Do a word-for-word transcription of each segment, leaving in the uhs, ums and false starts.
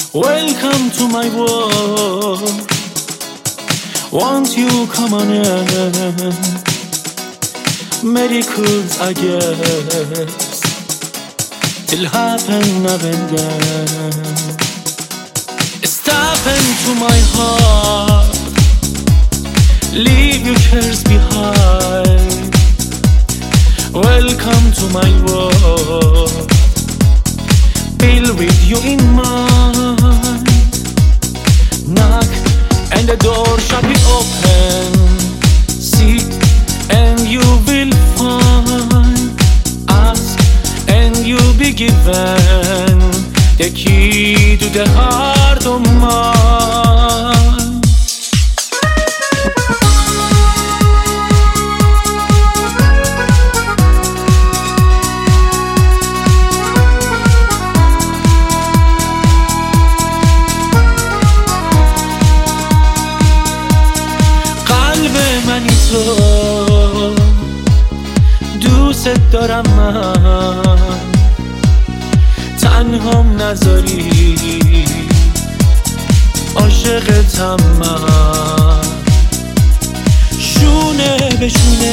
Welcome to my world. Won't you come on in? Miracles, I guess, it'll happen now and then. Step into my heart, leave your cares behind. Welcome to my world, feel with you in mind. Knock and the door shall be open. Seek and you will find. Ask and you'll be given the key to the heart of mine. منی تو دوست دارم من، تنهام نذاری، عاشقتم من. شونه به شونه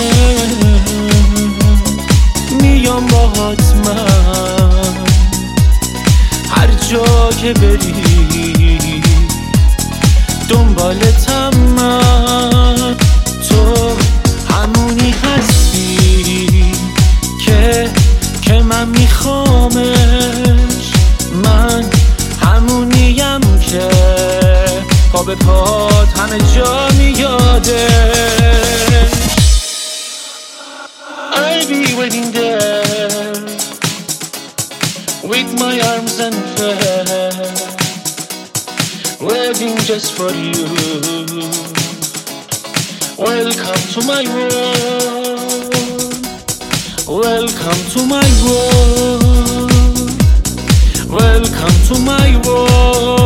میام باهات من، هر جا که بری دنبالتم من. تو همونی هستی که که من میخوامش، من همونیم که پا به پات همه جا میادش. I'll be waiting there with my arms unfurled, waiting just for you. Welcome to my world. Welcome to my world. Welcome to my world.